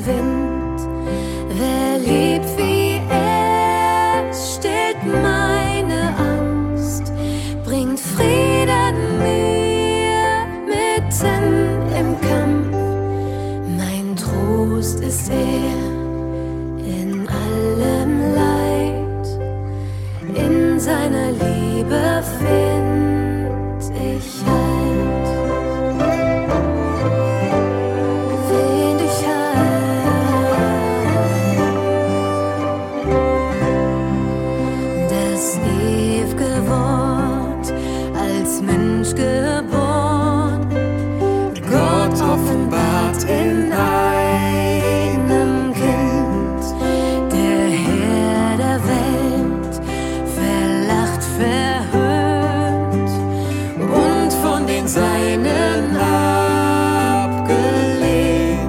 Wind. Wer liebt wie er, stillt meine Angst, bringt Frieden mir mitten im Kampf. Mein Trost ist er in allem Leid, in seiner Liebe fehlt